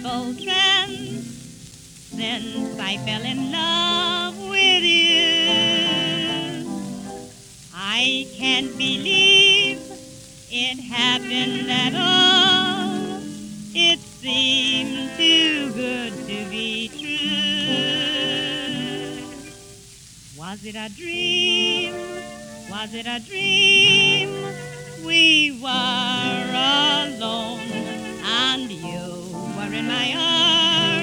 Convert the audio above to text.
blissful trance since I fell in love with you. I can't believe it happened at all. It seemed too good to be true. Was it a dream? Was it a dream? We were alone and you were in my arms.